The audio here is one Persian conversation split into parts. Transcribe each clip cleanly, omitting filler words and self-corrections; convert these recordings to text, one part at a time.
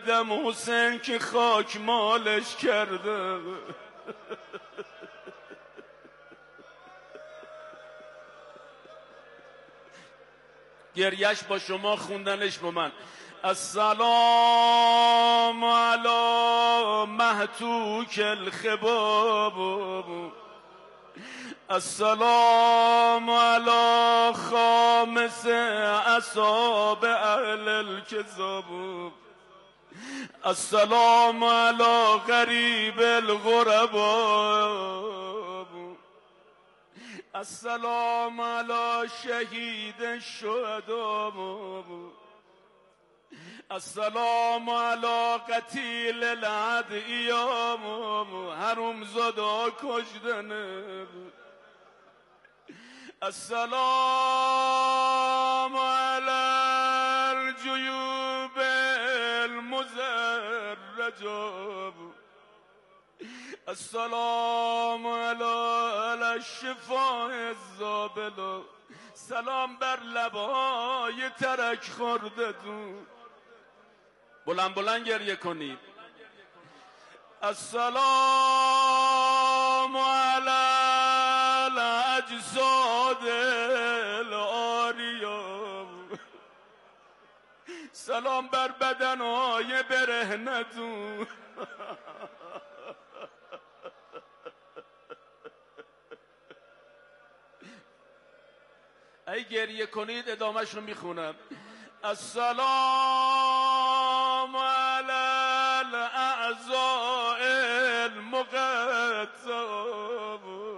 دم حسین که خاک مالش کرده. گریش با شما، خوندنش با من. السلام علی محتوک الخباب، السلام علی خامس اصحاب اهل الكذاب، السلام علی غریب الغربا، السلام علی شهید الشهداء، السلام علی قتیل الادعیاء، حروم زادا کشدنه. السلام علی الجیوب المزرجه، السلام علی الشفاء الزابله، سلام بر لبهای ترک خوردتون. بلند بلند گریه کنید. السلام علی الاجساد العاریه، سلام بر بدنهای برهنتون. ای گریه کنید ادامهش رو میخونم. السلام علی الاعضاء المقطعه،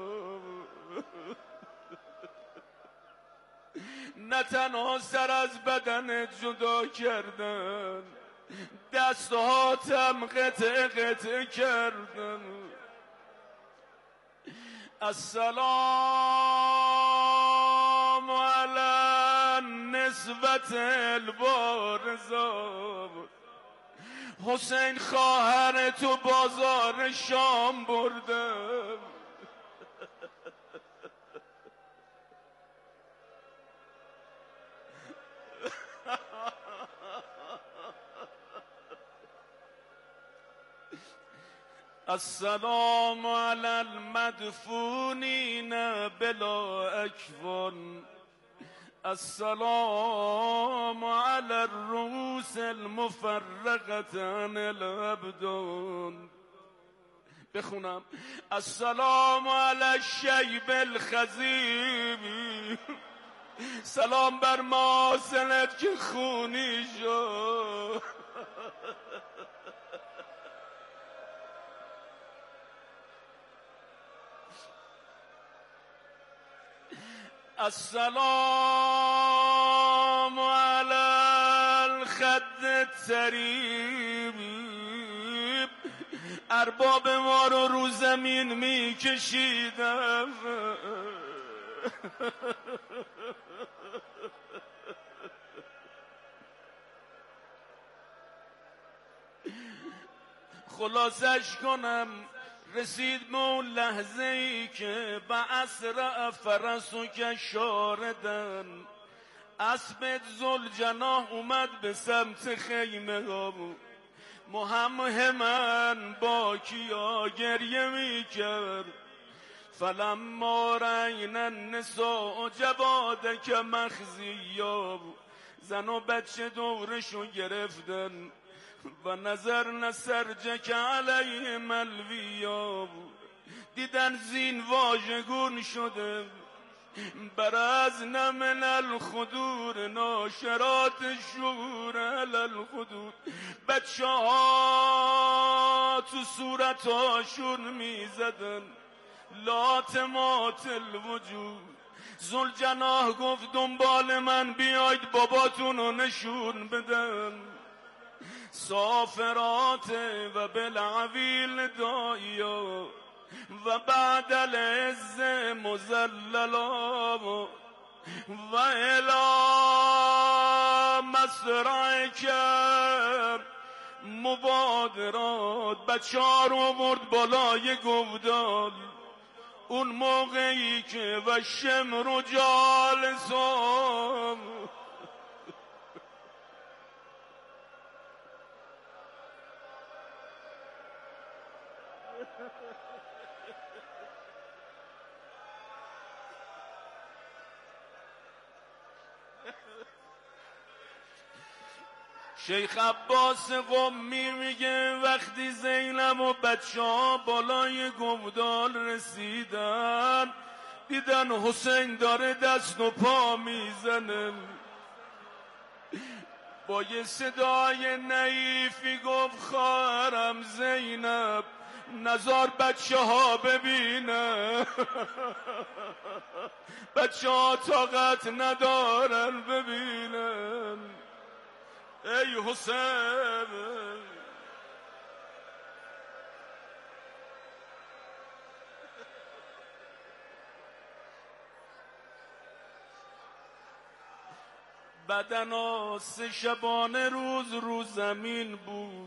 نه تنها سر از بدن جدا کردن، دستهاتم قطع قطع کردن. السلام علی نسبت البارزه، حسین خواهر تو بازار شام برده. السلام علی المدفونین بلا اکفان، السلام علی الرؤوس المفرقة عن الابدان. بخونم. السلام علی الشیب الخضیب، سلام بر ماسنت که خونی شد. السلام علی الخد التریب، ارباب ما رو زمین میکشیدم. خلاصش کنم، رسید به اون لحظه ای که به اسرع فرسو که شاردن، اسب ذوالجناح اومد به سمت خیمه ها بود. محمد با کیا گریه می کرد. فلما رأینا النساء جوادک مخزیا، زن و بچه دورشو گرفتن. و نظرن سرجک علیهم الویا، دیدن زین واژگون شده. برزن من الخدور ناشرات الشهور علی الخدود، بچه ها تو صورتاشون میزدن. لاتمات الوجود. ذوالجناح گفت دنبال من بیاید باباتونو نشون بدن. سافرات و بالعویل دایا، و بعد العز مزللا، و الی مسرعک مبادرات. بچه ها رو برد بالای گودال. اون موقعی که و شمر جالسان، شیخ عباس قمی میگه وقتی زینب و بچه ها بالای گودال رسیدن، دیدن حسین داره دست و پا میزنه، با یه صدای نحیفی گفت خواهرم زینب نزار بچه ها ببینن، بچه ها طاقت ندارن ببینن. ای حسین بدنا 3 شبانه رو زمین بود.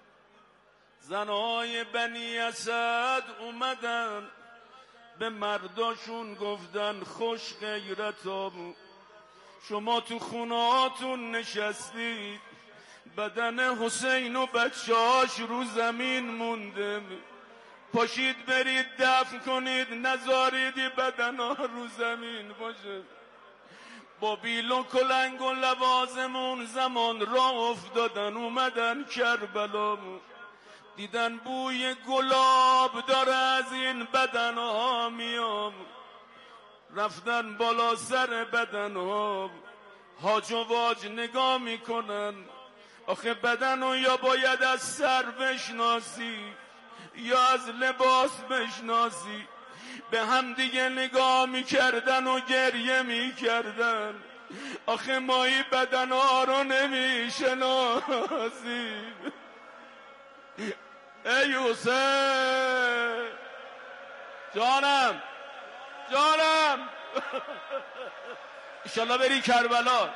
زنهای بنی اسد اومدن به مرداشون گفتن خوش غیرتام، شما تو خونهاتون نشستید، بدن حسین و بچه‌هاش رو زمین مونده، پاشید برید دفن کنید، نذارید بدنها رو زمین باشه. با بیل و کلنگ و لوازمون زمان راه افتادن، اومدن کربلا، دیدن بوی گلاب داره از این بدنها میام، رفتن بالا سر بدنها، هاج و واج نگاه میکنن. آخه بدنو یا باید از سر بشناسی یا از لباس بشناسی. به هم دیگه نگاه میکردن و گریه میکردن. آخه ما این بدنها رو نمیشناسیم. ای حسین جانم جانم، انشالله بری کربلا.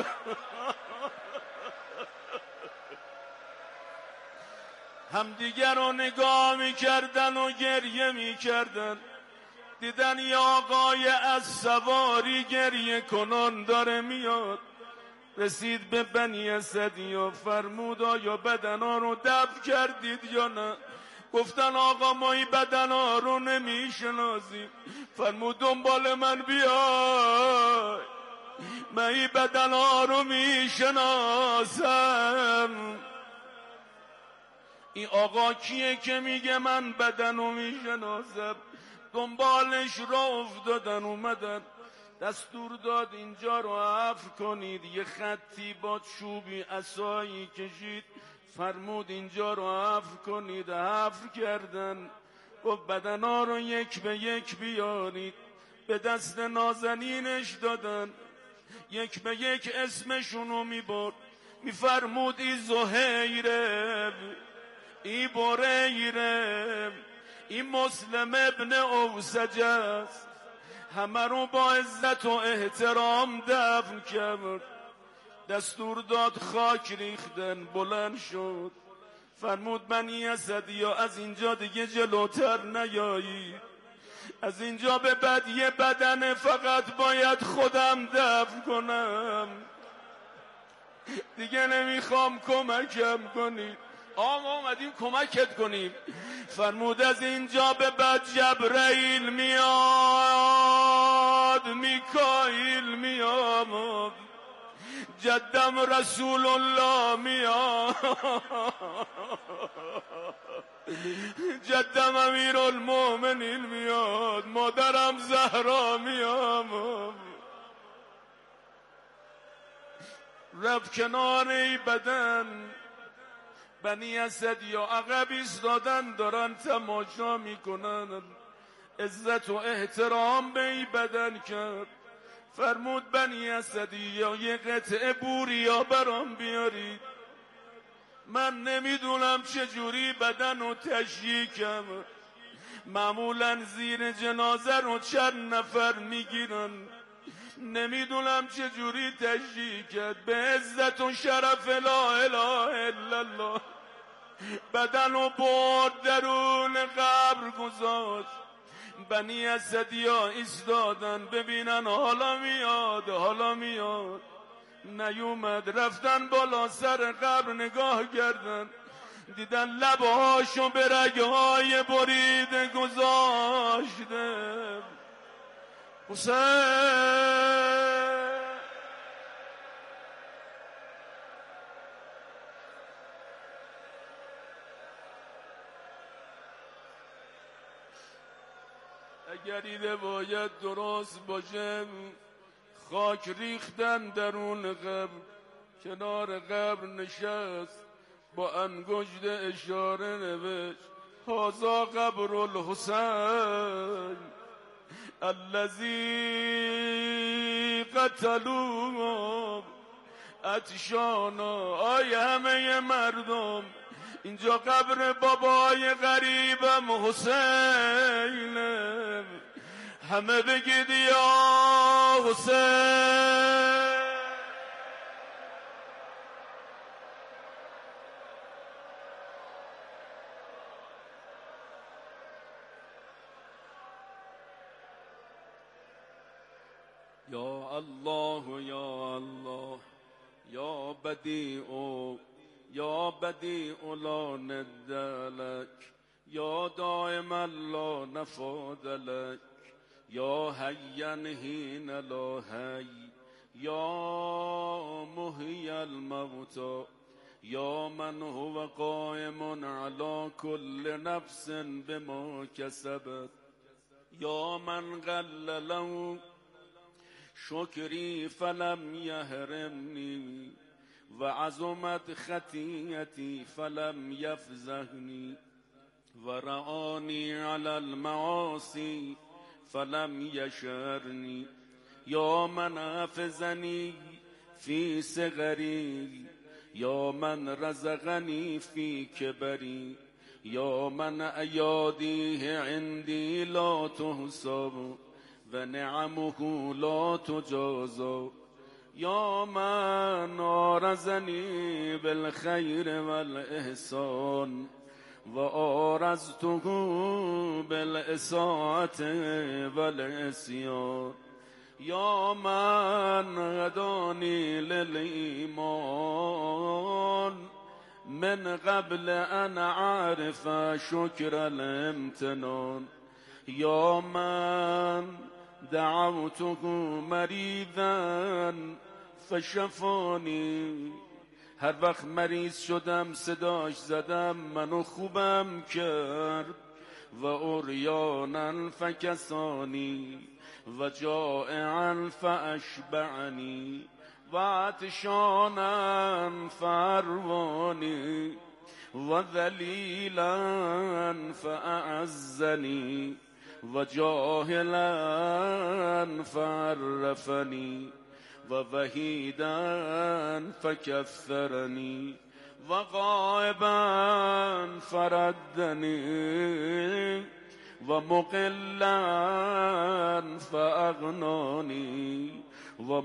همدیگر رو نگاه میکردن و گریه میکردن. دیدن یه آقای از سواری گریه کنان داره میاد، رسید به بنی اسد یا فرمود آیا بدنا رو دفن کردید یا نه؟ گفتن آقا ما این بدنا رو نمیشناسیم. فرمود دنبال من بیای، من این بدنا رو میشناسم. این آقا کیه که میگه من بدن رو میشناسم؟ دنبالش را افتادن، اومدن دستور داد اینجا رو حفر کنید. یه خطی با چوبی عصایی کشید، فرمود اینجا رو حفر کنید. حفر کردن، گفت بدنا رو یک به یک بیارید. به دست نازنینش دادن، یک به یک اسمشونو میبرد. میفرمود ای زهیره، ای بریره، این مسلم ابن اوسج است. همه رو با عزت و احترام دفن کرد. دستور داد خاک ریختن، بلند شد. فرمود بنی اسدیا از اینجا دیگه جلوتر نیایید، از اینجا به بعد یه بدن فقط باید خودم دفن کنم، دیگه نمیخوام کمکم کنید. ما اومدیم کمکت کنیم. فرمود از اینجا به بعد جبرئیل میاد، میکائیل میاد، جدم رسول الله میاد، جدم امیر المؤمنین میاد، مادرم زهرا میاد. رفت کنار ای بدن. بنی اسد یا عقب ایستادن دارن تماشا میکنن. عزت و احترام به ای بدن کرد. فرمود بنی اسدی یا یه قطعه بوریا برام بیارید، من نمیدونم چجوری بدن رو تشییع کنم. معمولا زیر جنازه رو چند نفر میگیرن، نمیدونم چجوری تشییع کرد. به عزت و شرف لا اله الا الله بدن و برد درون قبر گذاشت. بنی اسدیا ایستادن ببینن حالا میاد حالا میاد، نیومد. رفتن بالا سر قبر نگاه کردن، دیدن لبهاشو به رگهای بریده گذاشته. حسین اگر ایده باید درست باشه، خاک ریختن درون قبر، کنار قبر نشست، با انگشت اشاره نوشت هذا قبر الحسین الذی قتلوه عطشانا. آی همه مردم، اینجا قبر بابای غریبم حسینه. همه بگید یا حسین. یا الله یا الله یا بدیع یا بدیع لا ند لک یا دائما لا نفاد لک یا حیا حین لا حی یا محیی الموتى یا من هو قائم علی کل نفس بما کسبت یا من قل له شکری فلم یحرمنی و عظمت خطیئتی فلم یفضحنی و رآنی علی المعاصی فلم یشرنی یا من حفظنی فی صغری یا من رزقنی فی کبری یا من ایادیه عندی لا تحصى و نعمه لا تجازى یا من آرزنی بالخیر والاحسان و آرزته بالاساءة والعصیان یا من هدانی للایمان من قبل ان اعرف شکر الامتنان یا من دعوته مریضا فشفانی. هر وقت مریض شدم صداش زدم، منو خوبم کرد. و عریانا فکسانی و جائعا فاشبعنی و عطشانا فاروانی و ذلیلا فاعزنی و جاهلا فعرفنی و وحیدا فکثرنی و غائبا فردنی و مقلا فاغنانی و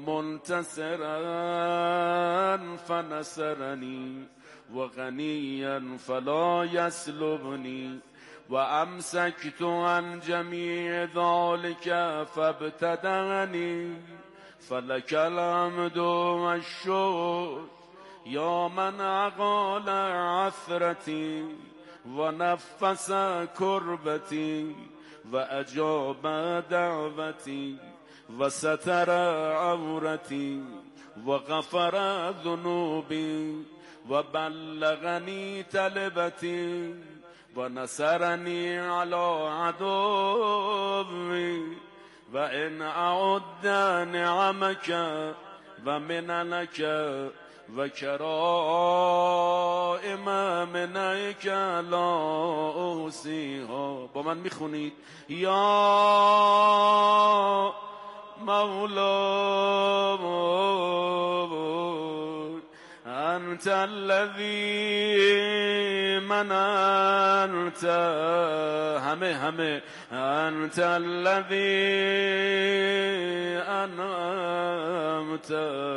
منتصرا فنصرنی و غنیا فلا یسلبنی و امسکت عن جمیع ذلك فابتدعنی فلک الحمد والشکر یا من اقال عثرتی و نفس کربتی و اجاب دعوتی و ستر عورتی و غفر ذنوبی و بلغنی طلبتی و نصرنی علی عدوی و ان اعد نعمک و مننک و کرائم منک لا احصیها. با من میخونید یا مولا انت الذی مننت، همه انت الذی انعمت،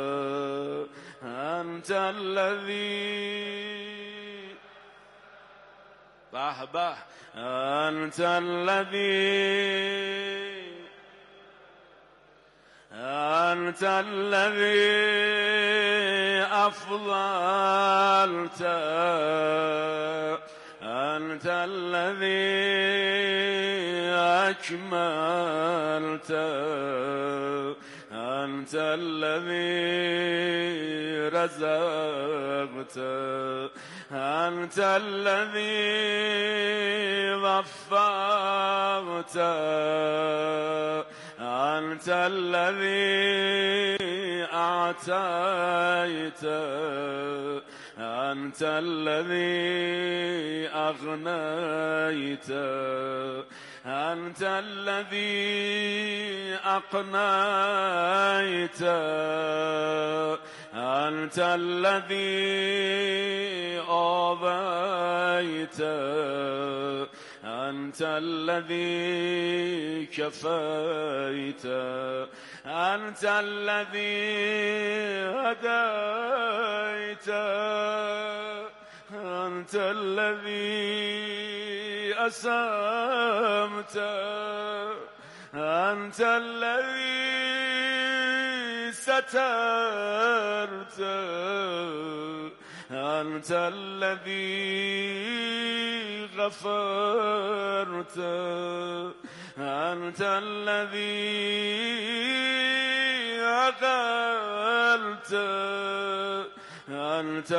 انت الذی به انت الذی انت الذي افضلت أنت الذي أكملت أنت الذي رزقت أنت الذي وفقت أنت الذي أعطيت أنت الذي أغنيت أنت الذي أقنيت أنت الذي آويت أنت الذي كفيت أنت الذي هديت أنت الذي أسمت أنت الذي سترت أنت الذي غفرت أنت الذي عقلت أنت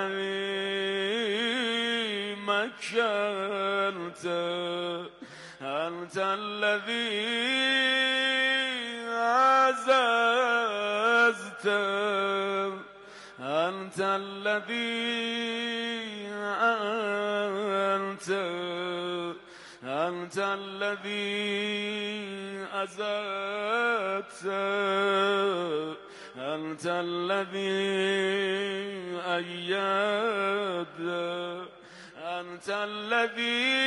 الذي مكنت أنت الذي عززت أنت الذي أنت الذي أزدت أنت الذي أيدت أنت الذي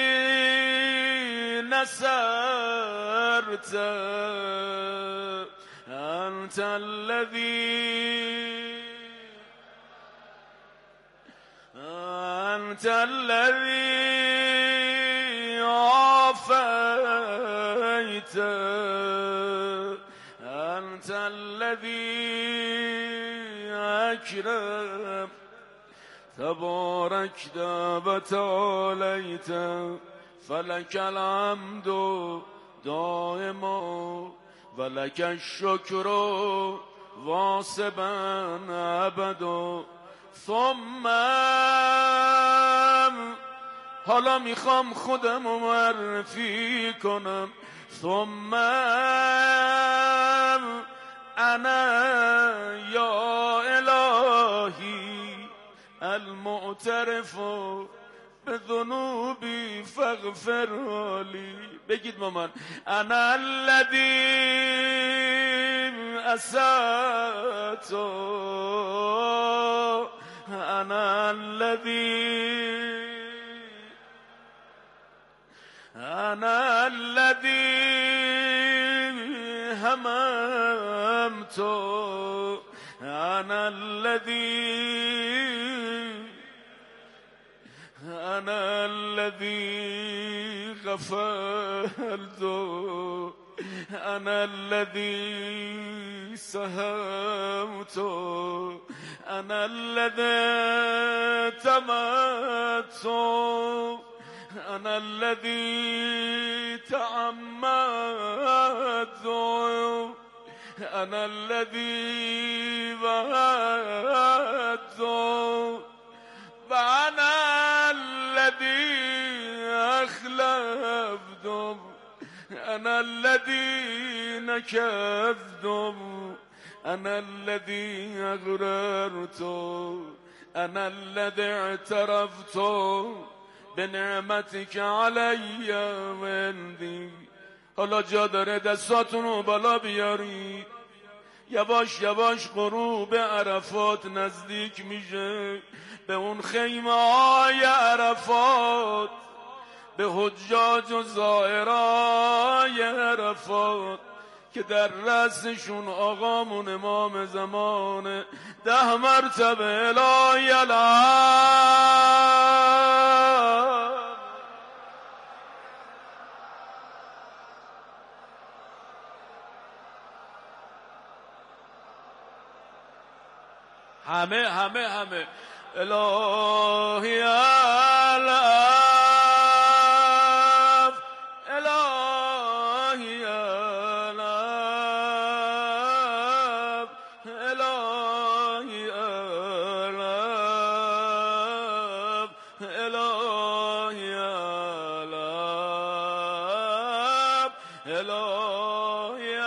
نصرت أنت الذي عافيت أنت الذي أكرم تباركت وتعاليت فلك الحمد دائما ولك الشكر واصبا أبدا. ثم حالا میخوام خودم رو معرفی کنم. ثم انا یا الهی المعترف بذنوبی فاغفر لی. بگید با من. انا الذی اسأت انا الذي هممت انا الذي غفرت انا الذي سهمت انا الذي تمت انا الذي تعمدت انا الذي وعدت وانا الذي اخلفت انا الذي نكثت انا الذي اغررت انا الذي اعترفت بنعمتك علی و عندی. حالا جا داره دستاتون رو بالا بیارید. یواش یواش غروب عرفات نزدیک میشه. به اون خیمه های عرفات، به حجاج و زائرای عرفات که در رأسشون آقامون امام زمان 10 مرتبه الهی الحمد. همه الهی الحمد الهی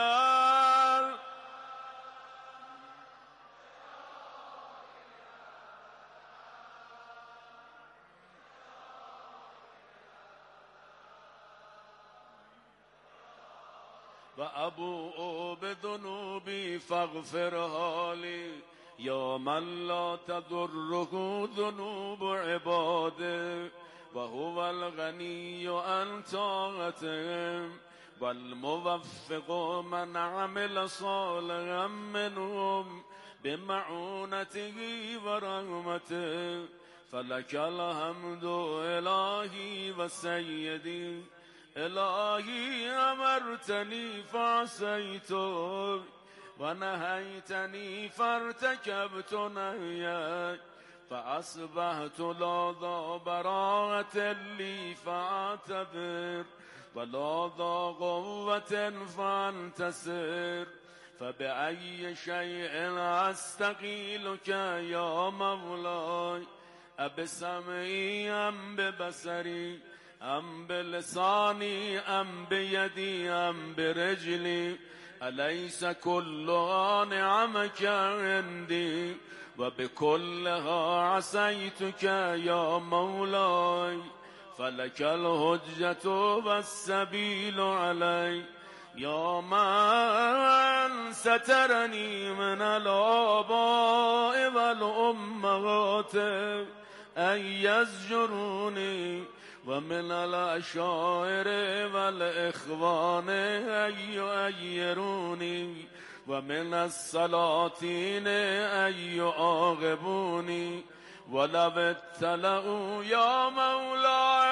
و ابوء بذنوبی فاغفرها لی یا من لا تضره ذنوب عباده و هو الغنی عن طاعتهم والموفق من عمل صالحا منهم بمعونته و رحمته فلك الحمد الهی و سیدی الهی امرتنی فعصیتک و نهیتنی فارتکبت نهیک فاصبحت لا ذا براءة لی فاعتذر ولا ذا قوة فانتصر فبأي شيء استقيلك يا مولاي أبسمعي أم ببصري أم بلساني أم بيدي أم برجلي أليس كلها نعمك عندي وبكلها عصيتك يا مولاي فلك الحجة والسبيل علي يا من سترني من الآباء والأمهات أن يزجروني ومن الأشاعر والإخوان أن يؤيروني ومن السلاطين أن يعاقبوني ولو ابتلأوا يا مولاي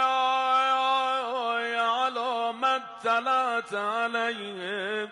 على ما اطلعت عليهم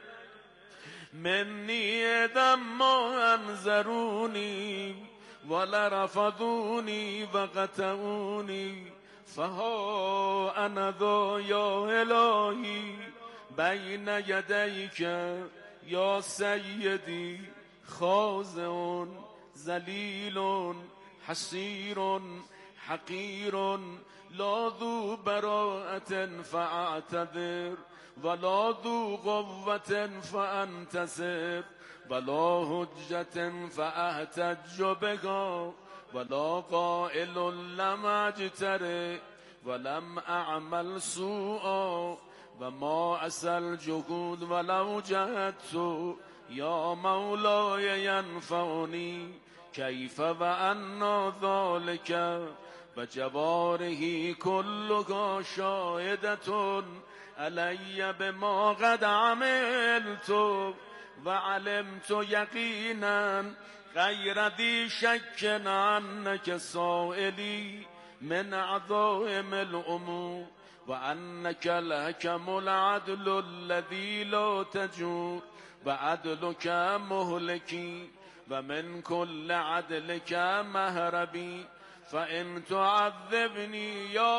مني دم أنذروني ولرفضوني وقتلوني فها أنا ذا يا إلهي بين يديك يا سيدي خاضع ذليل حسير حقير لا ذو براءة فأعتذر ولا ذو قوة فأنتصر ولا حجة فأحتج بها ولا قائل لم أجترئ ولم أعمل سوءا وما عسى الجهود ولو جهدت يا مولاي ينفعني كيف وأنا ذلك وجواره كلها شاهدة علي بما قد عملت وعلمت يقينا غير ذي شك عنك سائلي من عظائم الأمور وأنك الحكم العدل الذي لا تجور وعدلك مهلكي ومن كل عدلك مهربي فإن تعذبني يا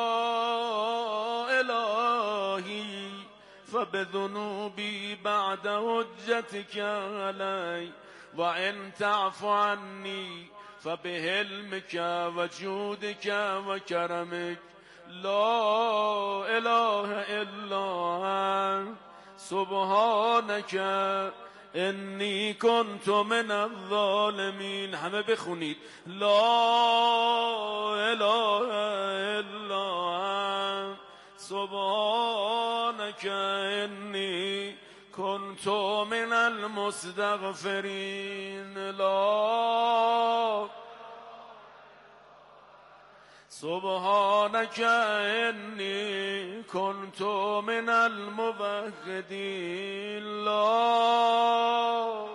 إلهي فبذنوبي بعد حجتك علي وإن تعف عني فبحلمك وجودك وكرمك لا إله إلا أنت سبحانك إني كنت من الظالمين. همه بخونید لا إله إلا أنت سبحانك إني كنت من المستغفرين. لا سبحانك إني كنت من الموحدين. لا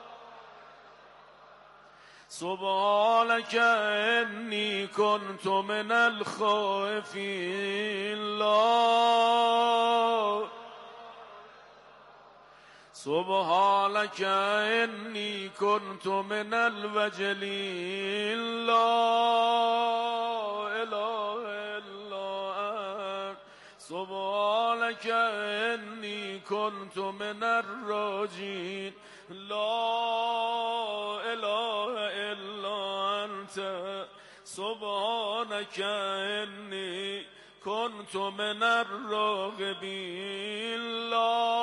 سبحانك إني كنت من الخائفين. لا سبحانك إني كنت من الوجلين. لا إله إلا أنت سبحانك إني كنت من الراجين. لا إله إلا أنت سبحانك إني كنت من الراغبين لا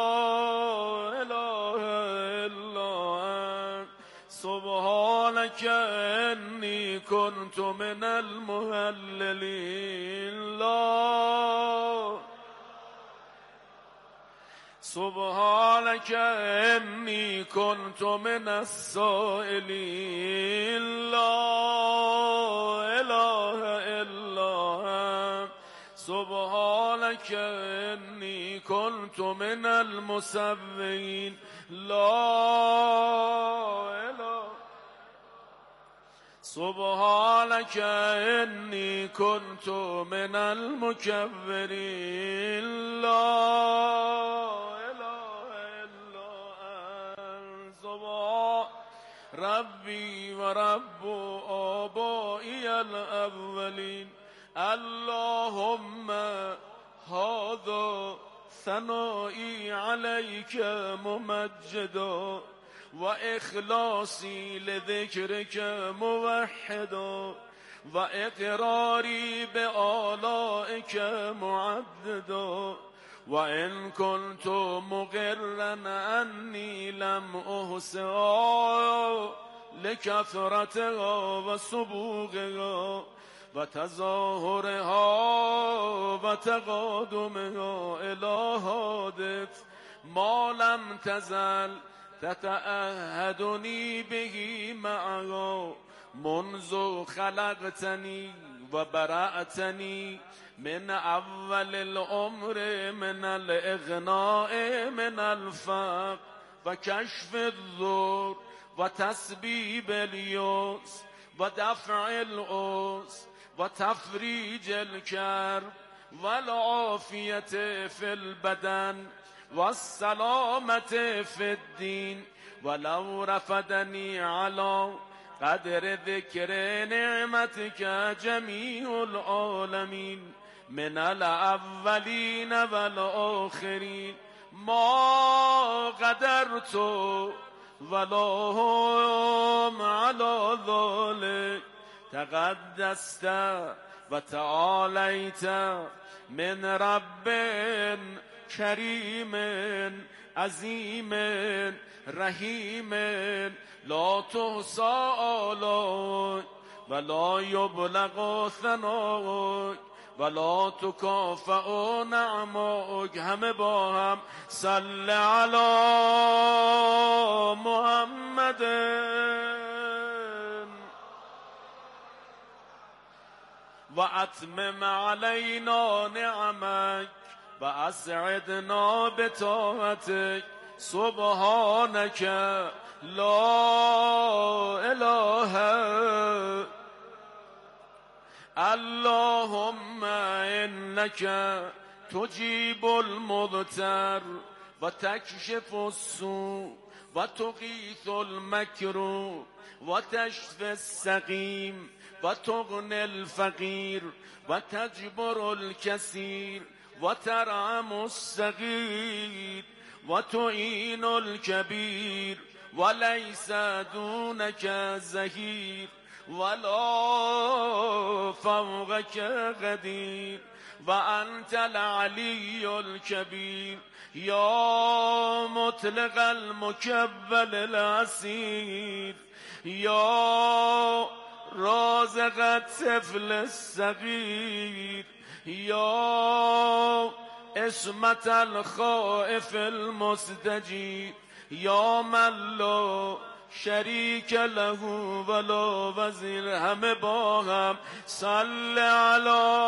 إله إلا أنت سبحانك إني كنت من المهللين لا سبحانك إني كنت من السائلين لا إله إلا أنت سبحانك إني كنت من المسبحين لا إله سبحانك إني كنت من المكبرين لا إله إلا أنت سبحان ربي ورب آبائي الأولين اللهم هذا ثنائي عليك ممجدا وإخلاصي لذكرك موحدا وإقراري بآلائك معددا وإن كنت مقرا أني لم أحصها لكثرتها وسبوغها وتظاهرها وتقادمها إلى حادث ما لم تزل تتأهدني به معها منذ خلقتني وبرأتني من أول الأمر من الإغناء من الفقر وكشف الضر وتسبيب اليأس ودفع الأس وتفريج الكرب والعافية في البدن والسلامة في الدين ولو رفدني على قدر ذكر نعمتك جميع العالمين من الأولين والآخرين ما قدرت ولا هم على ذلك تقدست وتعاليت من رب كريم عظيم رحيم لا تحصى آلائك ولا يبلغ ثنائك ولا تكافئ نعمائك همه با هم صل على محمد وأتمم علينا نعمك وأسعدنا بطاعتك سبحانك لا إله اللهم إنك تجيب المضطر وتكشف السوء وتغيث المكروه وتشفي السقيم وتغني الفقير وتجبر الكثير وترحم الصغير وتعين الكبير وليس دونك زهير ولا فوقك قدير وأنت العلي الكبير يا مطلق المكبل الأسير يا رازق الطفل الصغير يا اسمة الخائف المستجيب يا من لا شریک له ولا وزیر همه با هم صل علی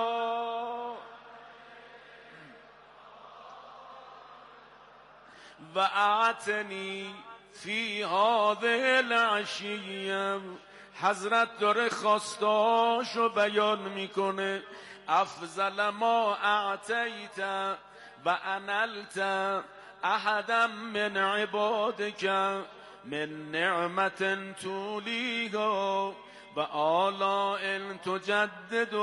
و اعتنی فی هذه العشیه. حضرت داره خواستاشو بیان میکنه. افضل ما اعطیت و انلت احدا من عبادك من نعمة تولیها و آلاء تجدد